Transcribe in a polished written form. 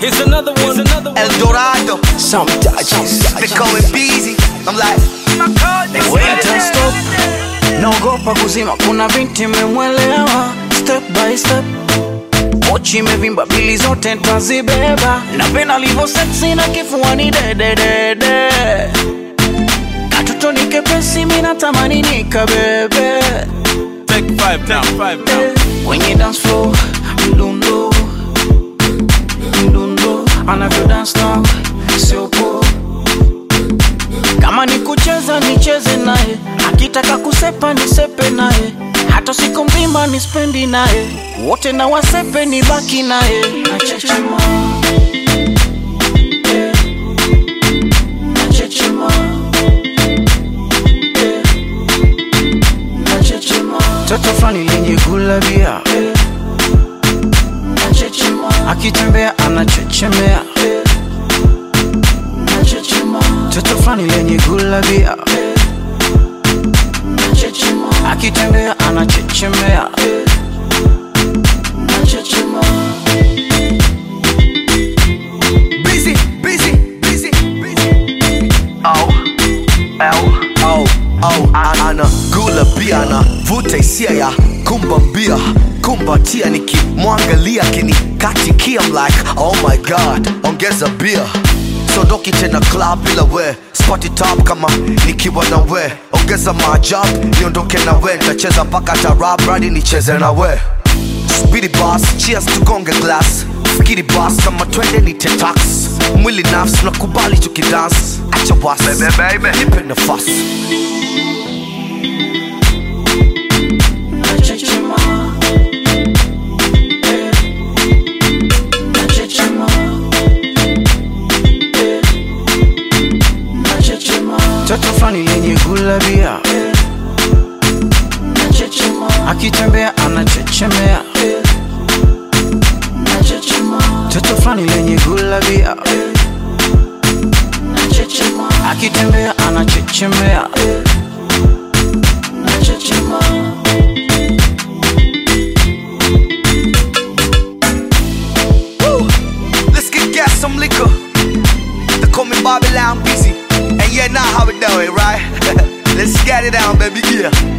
Here's another one. El Dorado. Some touches. They call me busy. I'm like, Wait and stop. Naogopa kuzima, kuna binti memwelewa. Step by step, mochi imevimba, bili zote ntazibeba. Napenda livo sexy na kifuani dededede. Katoto ni kepesi, mina tamani nikabebe. Take five now. Kwenye dance floor, mdundo anavyo dance now, sio po. Kama ni kucheza nicheze naye, akitaka kusepa nisepe naye, hata siku mzima nispendi naye, wote na wasepe nibaki naye. Nachechema, nachechema, nachechema. Toto flani lenye gulabia, nachechema. Akitembea anachechemea, nachechema. Toto flani lenye gulabia, nachechema. Akitembea anachechemea, nachechema. busy. Ana gula bia, ana vuta hisia ya kumbambia, kumbatia, nikimwangalia kinikatikia. I'm like, oh my god, ongeza beer. Sondoki tena club bila we, spotty top kama nikiwa na we. Ongeza maajabu, niondoke na we, nitacheza mpaka tarab, radi nicheze na we. Speedy boss, cheers tugonge glass. Fikiri boss, kama twende nite tax. Mwili nafsi, nakubali tukidance. Acha wasi, baby, nipe nafasi. Nachechema, nachechema, nachechema. Toto flani lenye gulabia, nachechema. Akitembea anachechemea, nachechema. Toto flani lenye gulabia, nachechema. Akitembea anachechemea, nachechema. Let's get some liquor. They call me Babylon busy. And yeah, now how we do it, right? Let's get it down, baby, yeah.